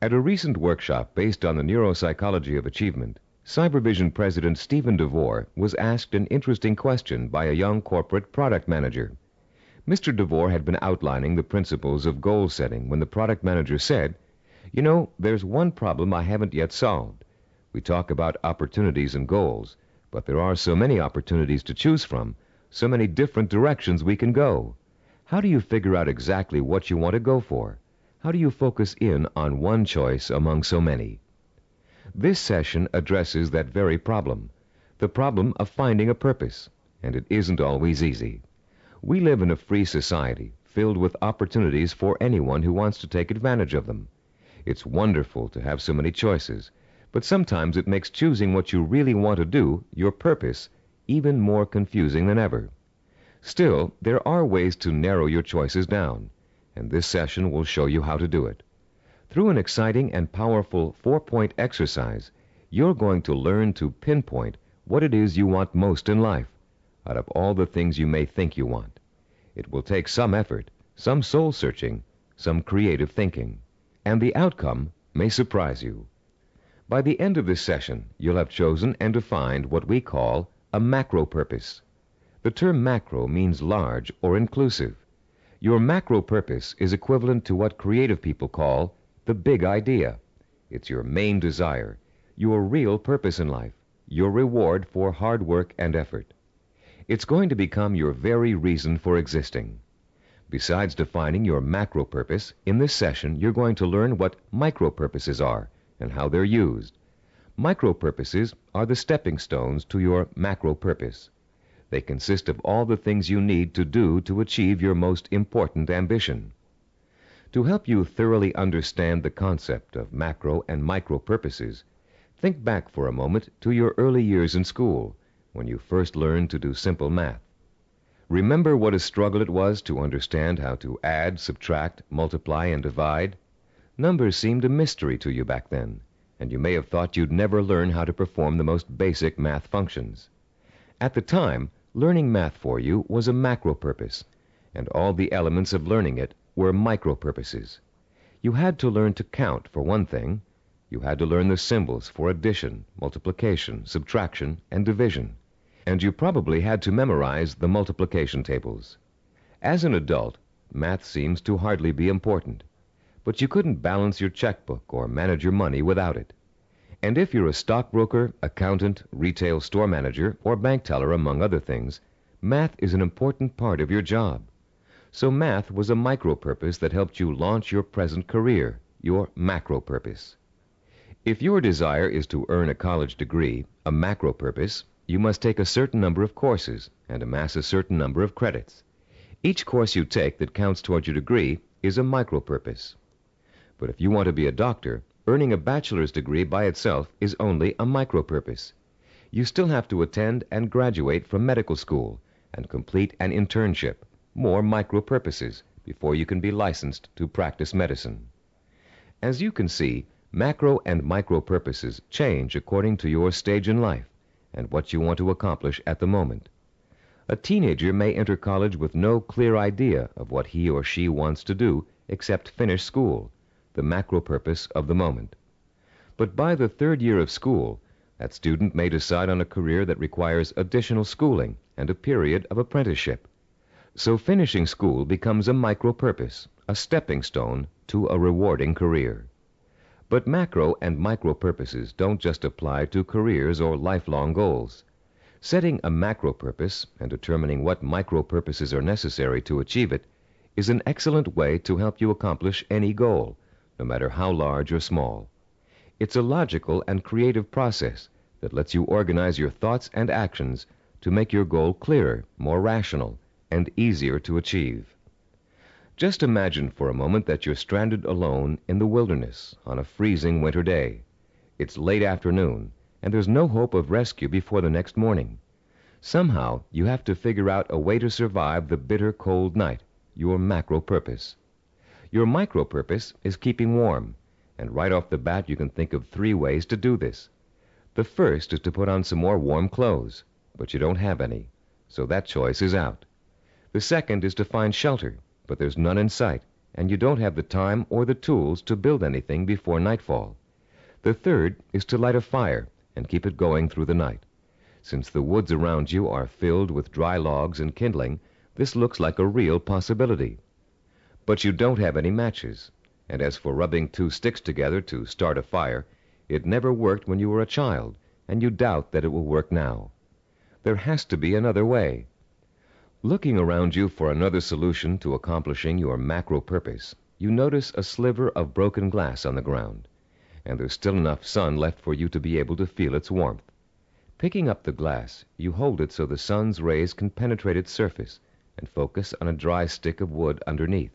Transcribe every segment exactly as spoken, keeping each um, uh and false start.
At a recent workshop based on the neuropsychology of achievement, Cybervision President Stephen DeVore was asked an interesting question by a young corporate product manager. Mister DeVore had been outlining the principles of goal setting when the product manager said, "You know, there's one problem I haven't yet solved. We talk about opportunities and goals, but there are so many opportunities to choose from, so many different directions we can go. How do you figure out exactly what you want to go for? How do you focus in on one choice among so many?" This session addresses that very problem, the problem of finding a purpose, and it isn't always easy. We live in a free society filled with opportunities for anyone who wants to take advantage of them. It's wonderful to have so many choices, but sometimes it makes choosing what you really want to do, your purpose, even more confusing than ever. Still, there are ways to narrow your choices down, and this session will show you how to do it. Through an exciting and powerful four-point exercise, you're going to learn to pinpoint what it is you want most in life, out of all the things you may think you want. It will take some effort, some soul-searching, some creative thinking, and the outcome may surprise you. By the end of this session, you'll have chosen and defined what we call a macro purpose. The term macro means large or inclusive. Your macro purpose is equivalent to what creative people call the big idea. It's your main desire, your real purpose in life, your reward for hard work and effort. It's going to become your very reason for existing. Besides defining your macro purpose, in this session you're going to learn what micro purposes are and how they're used. Micro purposes are the stepping stones to your macro purpose. They consist of all the things you need to do to achieve your most important ambition. To help you thoroughly understand the concept of macro and micro purposes, think back for a moment to your early years in school, when you first learned to do simple math. Remember what a struggle it was to understand how to add, subtract, multiply, and divide? Numbers seemed a mystery to you back then, and you may have thought you'd never learn how to perform the most basic math functions. At the time, learning math for you was a macro purpose, and all the elements of learning it were micro purposes. You had to learn to count, for one thing. You had to learn the symbols for addition, multiplication, subtraction, and division. And you probably had to memorize the multiplication tables. As an adult, math seems to hardly be important, but you couldn't balance your checkbook or manage your money without it. And if you're a stockbroker, accountant, retail store manager, or bank teller, among other things, math is an important part of your job. So math was a micro purpose that helped you launch your present career, your macro purpose. If your desire is to earn a college degree, a macro purpose, you must take a certain number of courses and amass a certain number of credits. Each course you take that counts toward your degree is a micro purpose. But if you want to be a doctor, earning a bachelor's degree by itself is only a micro purpose. You still have to attend and graduate from medical school and complete an internship, more micro purposes, before you can be licensed to practice medicine. As you can see, macro and micro purposes change according to your stage in life and what you want to accomplish at the moment. A teenager may enter college with no clear idea of what he or she wants to do except finish school, the macro purpose of the moment. But by the third year of school, that student may decide on a career that requires additional schooling and a period of apprenticeship. So finishing school becomes a micro purpose, a stepping stone to a rewarding career. But macro and micro purposes don't just apply to careers or lifelong goals. Setting a macro purpose and determining what micro purposes are necessary to achieve it is an excellent way to help you accomplish any goal, no matter how large or small. It's a logical and creative process that lets you organize your thoughts and actions to make your goal clearer, more rational, and easier to achieve. Just imagine for a moment that you're stranded alone in the wilderness on a freezing winter day. It's late afternoon, and there's no hope of rescue before the next morning. Somehow, you have to figure out a way to survive the bitter cold night, your macro purpose. Your micro purpose is keeping warm, and right off the bat you can think of three ways to do this. The first is to put on some more warm clothes, but you don't have any, so that choice is out. The second is to find shelter, but there's none in sight, and you don't have the time or the tools to build anything before nightfall. The third is to light a fire and keep it going through the night. Since the woods around you are filled with dry logs and kindling, this looks like a real possibility. But you don't have any matches, and as for rubbing two sticks together to start a fire, it never worked when you were a child, and you doubt that it will work now. There has to be another way. Looking around you for another solution to accomplishing your macro purpose, you notice a sliver of broken glass on the ground, and there's still enough sun left for you to be able to feel its warmth. Picking up the glass, you hold it so the sun's rays can penetrate its surface and focus on a dry stick of wood underneath.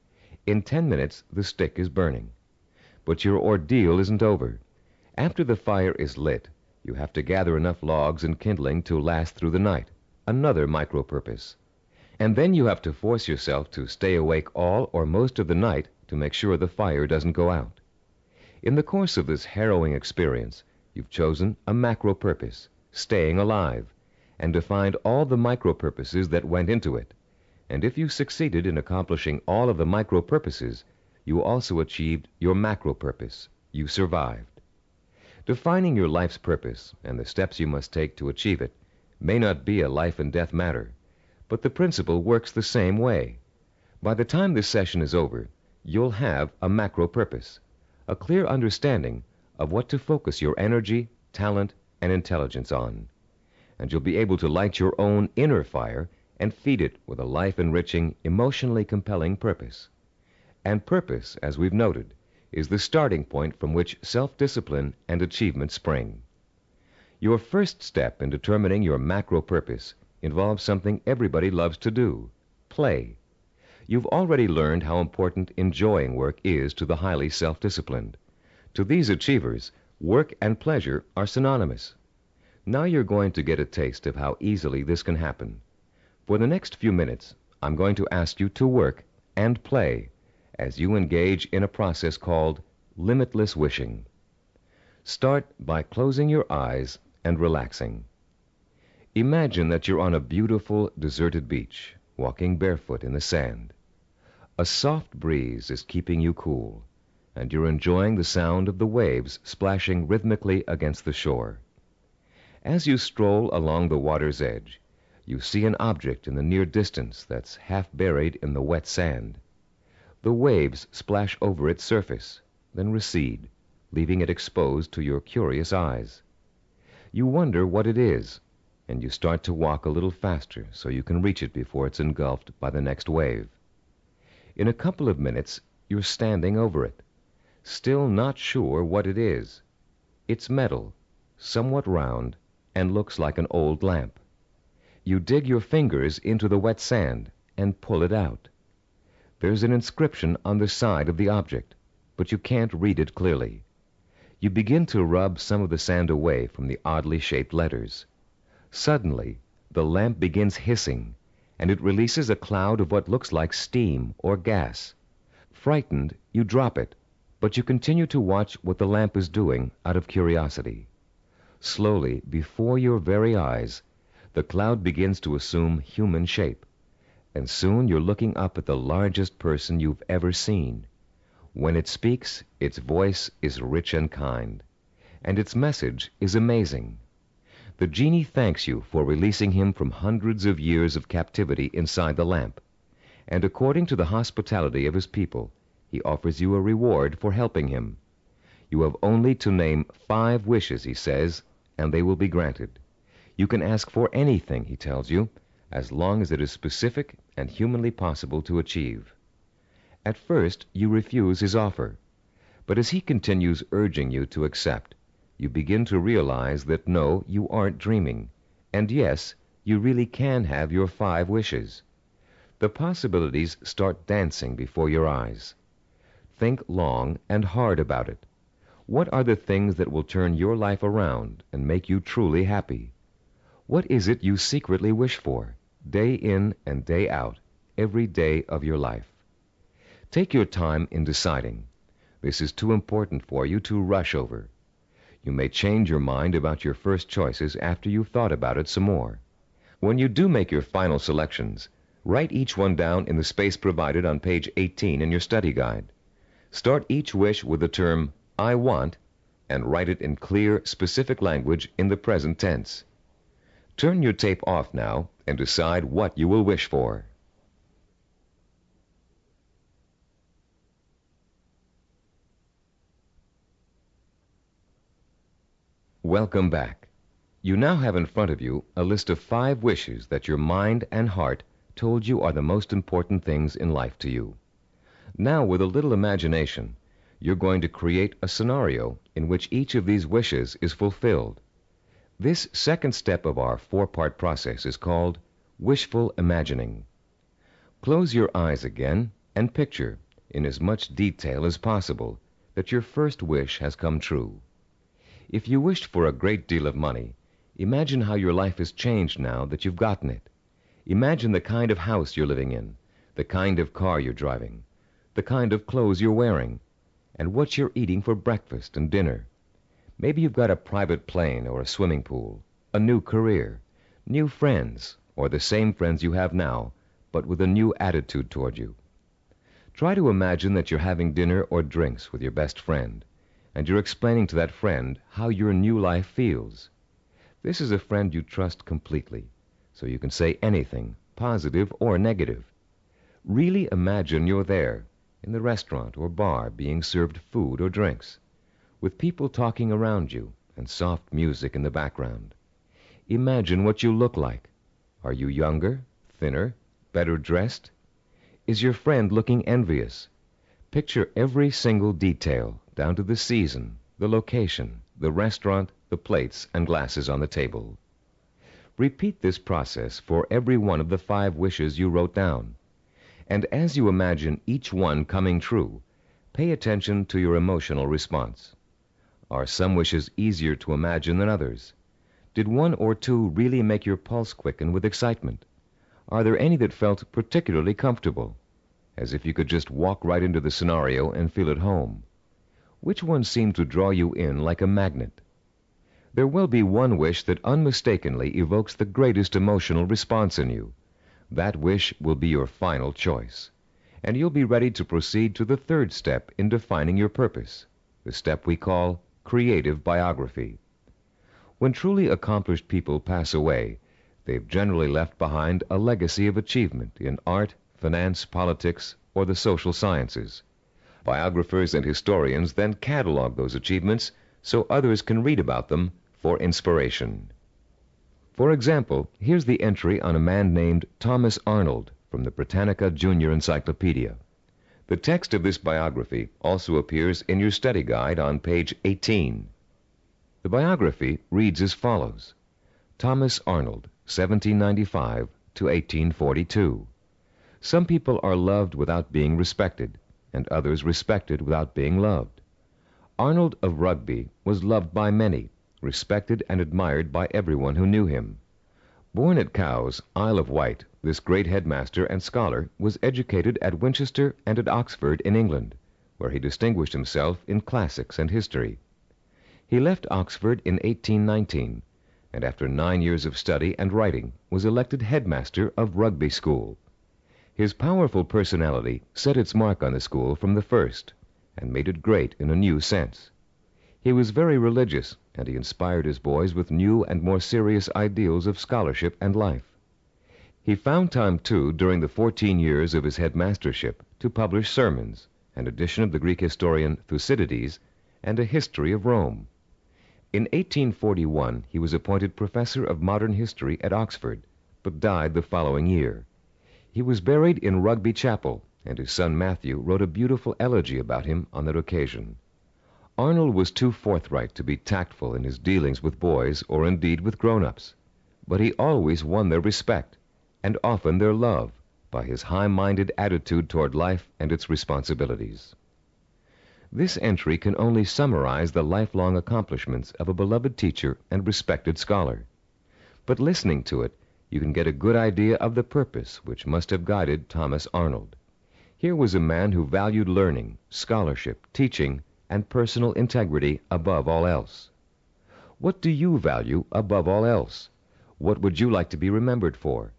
In ten minutes, the stick is burning. But your ordeal isn't over. After the fire is lit, you have to gather enough logs and kindling to last through the night, another micro-purpose. And then you have to force yourself to stay awake all or most of the night to make sure the fire doesn't go out. In the course of this harrowing experience, you've chosen a macro-purpose, staying alive, and defined all the micro-purposes that went into it. And if you succeeded in accomplishing all of the micro-purposes, you also achieved your macro-purpose. You survived. Defining your life's purpose and the steps you must take to achieve it may not be a life-and-death matter, but the principle works the same way. By the time this session is over, you'll have a macro-purpose, a clear understanding of what to focus your energy, talent, and intelligence on. And you'll be able to light your own inner fire and feed it with a life-enriching, emotionally compelling purpose. And purpose, as we've noted, is the starting point from which self-discipline and achievement spring. Your first step in determining your macro purpose involves something everybody loves to do: play. You've already learned how important enjoying work is to the highly self-disciplined. To these achievers, work and pleasure are synonymous. Now you're going to get a taste of how easily this can happen. For the next few minutes, I'm going to ask you to work and play as you engage in a process called limitless wishing. Start by closing your eyes and relaxing. Imagine that you're on a beautiful, deserted beach, walking barefoot in the sand. A soft breeze is keeping you cool, and you're enjoying the sound of the waves splashing rhythmically against the shore. As you stroll along the water's edge, you see an object in the near distance that's half buried in the wet sand. The waves splash over its surface, then recede, leaving it exposed to your curious eyes. You wonder what it is, and you start to walk a little faster so you can reach it before it's engulfed by the next wave. In a couple of minutes, you're standing over it, still not sure what it is. It's metal, somewhat round, and looks like an old lamp. You dig your fingers into the wet sand and pull it out. There's an inscription on the side of the object, but you can't read it clearly. You begin to rub some of the sand away from the oddly shaped letters. Suddenly, the lamp begins hissing, and it releases a cloud of what looks like steam or gas. Frightened, you drop it, but you continue to watch what the lamp is doing out of curiosity. Slowly, before your very eyes, the cloud begins to assume human shape, and soon you're looking up at the largest person you've ever seen. When it speaks, its voice is rich and kind, and its message is amazing. The genie thanks you for releasing him from hundreds of years of captivity inside the lamp, and according to the hospitality of his people, he offers you a reward for helping him. You have only to name five wishes, he says, and they will be granted. You can ask for anything, he tells you, as long as it is specific and humanly possible to achieve. At first, you refuse his offer, but as he continues urging you to accept, you begin to realize that no, you aren't dreaming, and yes, you really can have your five wishes. The possibilities start dancing before your eyes. Think long and hard about it. What are the things that will turn your life around and make you truly happy? What is it you secretly wish for, day in and day out, every day of your life? Take your time in deciding. This is too important for you to rush over. You may change your mind about your first choices after you've thought about it some more. When you do make your final selections, Write each one down in the space provided on page eighteen in your study guide. Start each wish with the term "I want" and write it in clear, specific language in the present tense. Turn your tape off now and decide what you will wish for. Welcome back. You now have in front of you a list of five wishes that your mind and heart told you are the most important things in life to you. Now, with a little imagination, you're going to create a scenario in which each of these wishes is fulfilled. This second step of our four-part process is called wishful imagining. Close your eyes again and picture, in as much detail as possible, that your first wish has come true. If you wished for a great deal of money, imagine how your life has changed now that you've gotten it. Imagine the kind of house you're living in, the kind of car you're driving, the kind of clothes you're wearing, and what you're eating for breakfast and dinner. Maybe you've got a private plane or a swimming pool, a new career, new friends, or the same friends you have now, but with a new attitude toward you. Try to imagine that you're having dinner or drinks with your best friend, and you're explaining to that friend how your new life feels. This is a friend you trust completely, so you can say anything, positive or negative. Really imagine you're there, in the restaurant or bar, being served food or drinks, with people talking around you and soft music in the background. Imagine what you look like. Are you younger, thinner, better dressed? Is your friend looking envious? Picture every single detail, down to the season, the location, the restaurant, the plates and glasses on the table. Repeat this process for every one of the five wishes you wrote down. And as you imagine each one coming true, pay attention to your emotional response. Are some wishes easier to imagine than others? Did one or two really make your pulse quicken with excitement? Are there any that felt particularly comfortable, as if you could just walk right into the scenario and feel at home? Which one seemed to draw you in like a magnet? There will be one wish that unmistakably evokes the greatest emotional response in you. That wish will be your final choice, and you'll be ready to proceed to the third step in defining your purpose, the step we call creative biography. When truly accomplished people pass away, they've generally left behind a legacy of achievement in art, finance, politics, or the social sciences. Biographers and historians then catalog those achievements so others can read about them for inspiration. For example, here's the entry on a man named Thomas Arnold from the Britannica Junior Encyclopedia. The text of this biography also appears in your study guide on page eighteen. The biography reads as follows: Thomas Arnold, seventeen ninety-five to eighteen forty-two. Some people are loved without being respected, and others respected without being loved. Arnold of Rugby was loved by many, respected and admired by everyone who knew him. Born at Cowes, Isle of Wight, this great headmaster and scholar was educated at Winchester and at Oxford in England, where he distinguished himself in classics and history. He left Oxford in eighteen nineteen, and after nine years of study and writing was elected headmaster of Rugby School. His powerful personality set its mark on the school from the first, and made it great in a new sense. He was very religious, and he inspired his boys with new and more serious ideals of scholarship and life. He found time, too, during the fourteen years of his headmastership, to publish sermons, an edition of the Greek historian Thucydides, and a history of Rome. In eighteen forty-one, he was appointed professor of modern history at Oxford, but died the following year. He was buried in Rugby Chapel, and his son Matthew wrote a beautiful elegy about him on that occasion. Arnold was too forthright to be tactful in his dealings with boys or indeed with grown-ups, but he always won their respect, and often their love, by his high-minded attitude toward life and its responsibilities. This entry can only summarize the lifelong accomplishments of a beloved teacher and respected scholar. But listening to it, you can get a good idea of the purpose which must have guided Thomas Arnold. Here was a man who valued learning, scholarship, teaching, and personal integrity above all else. What do you value above all else? What would you like to be remembered for?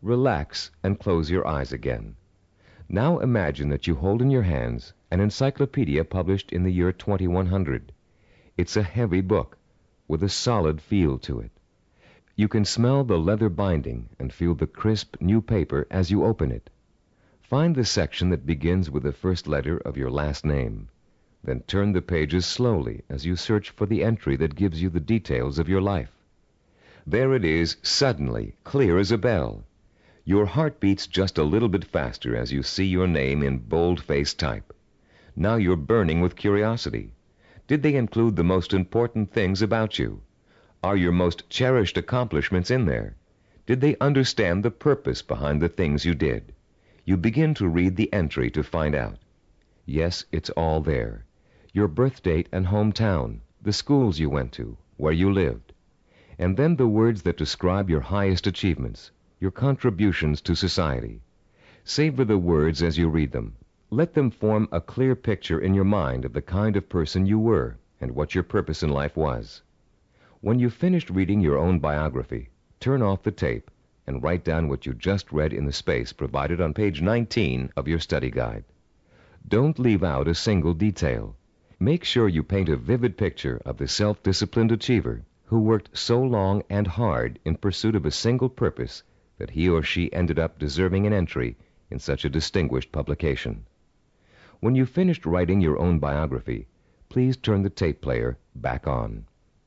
Relax and close your eyes again. Now imagine that you hold in your hands an encyclopedia published in the year twenty-one hundred. It's a heavy book with a solid feel to it. You can smell the leather binding and feel the crisp new paper as you open it. Find the section that begins with the first letter of your last name. Then turn the pages slowly as you search for the entry that gives you the details of your life. There it is, suddenly, clear as a bell. Your heart beats just a little bit faster as you see your name in bold-faced type. Now you're burning with curiosity. Did they include the most important things about you? Are your most cherished accomplishments in there? Did they understand the purpose behind the things you did? You begin to read the entry to find out. Yes, it's all there. Your birth date and hometown, the schools you went to, where you lived. And then the words that describe your highest achievements, your contributions to society. Savor the words as you read them. Let them form a clear picture in your mind of the kind of person you were and what your purpose in life was. When you've finished reading your own biography, turn off the tape and write down what you just read in the space provided on page nineteen of your study guide. Don't leave out a single detail. Make sure you paint a vivid picture of the self-disciplined achiever who worked so long and hard in pursuit of a single purpose that he or she ended up deserving an entry in such a distinguished publication. When you've finished writing your own biography, please turn the tape player back on.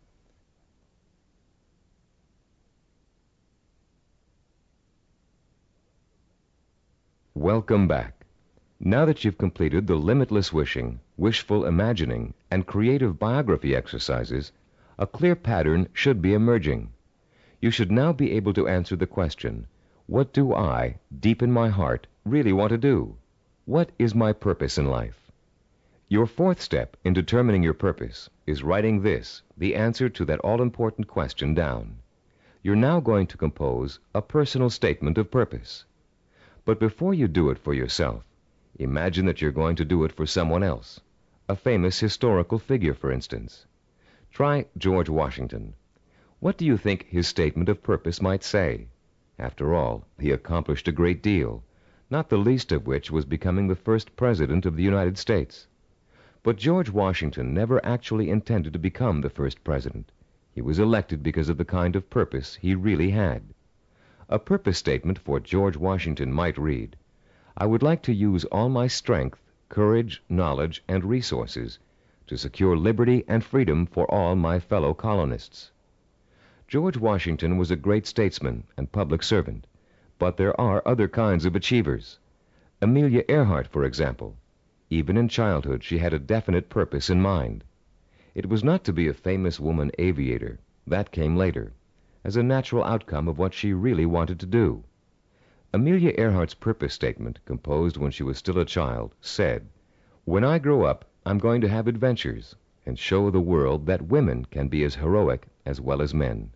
Welcome back. Now that you've completed the limitless wishing, wishful imagining, and creative biography exercises, a clear pattern should be emerging. You should now be able to answer the question, what do I, deep in my heart, really want to do? What is my purpose in life? Your fourth step in determining your purpose is writing this, the answer to that all-important question, down. You're now going to compose a personal statement of purpose. But before you do it for yourself, imagine that you're going to do it for someone else, a famous historical figure, for instance. Try George Washington. What do you think his statement of purpose might say? After all, he accomplished a great deal, not the least of which was becoming the first president of the United States. But George Washington never actually intended to become the first president. He was elected because of the kind of purpose he really had. A purpose statement for George Washington might read, I would like to use all my strength, courage, knowledge, and resources to secure liberty and freedom for all my fellow colonists. George Washington was a great statesman and public servant, but there are other kinds of achievers. Amelia Earhart, for example. Even in childhood, she had a definite purpose in mind. It was not to be a famous woman aviator. That came later, as a natural outcome of what she really wanted to do. Amelia Earhart's purpose statement, composed when she was still a child, said, When I grow up, I'm going to have adventures and show the world that women can be as heroic as well as men.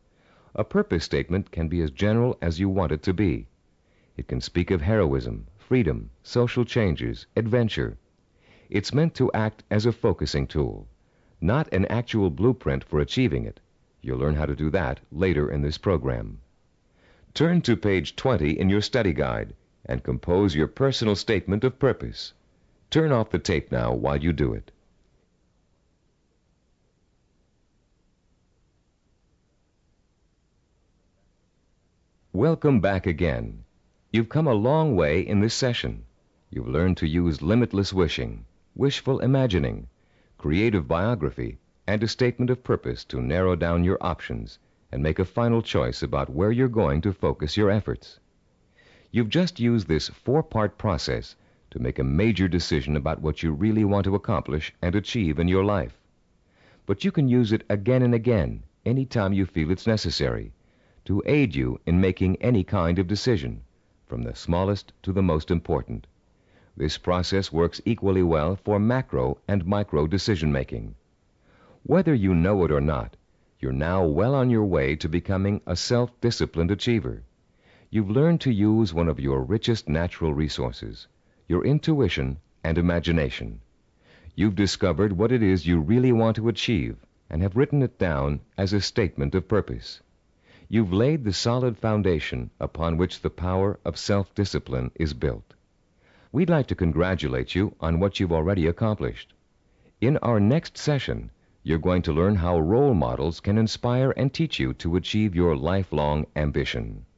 A purpose statement can be as general as you want it to be. It can speak of heroism, freedom, social changes, adventure. It's meant to act as a focusing tool, not an actual blueprint for achieving it. You'll learn how to do that later in this program. Turn to page twenty in your study guide and compose your personal statement of purpose. Turn off the tape now while you do it. Welcome back again. You've come a long way in this session. You've learned to use limitless wishing, wishful imagining, creative biography, and a statement of purpose to narrow down your options and make a final choice about where you're going to focus your efforts. You've just used this four-part process to make a major decision about what you really want to accomplish and achieve in your life. But you can use it again and again, anytime you feel it's necessary, to aid you in making any kind of decision, from the smallest to the most important. This process works equally well for macro and micro decision-making. Whether you know it or not, you're now well on your way to becoming a self-disciplined achiever. You've learned to use one of your richest natural resources, your intuition and imagination. You've discovered what it is you really want to achieve and have written it down as a statement of purpose. you've laid the solid foundation upon which the power of self-discipline is built. We'd like to congratulate you on what you've already accomplished. In our next session, you're going to learn how role models can inspire and teach you to achieve your lifelong ambition.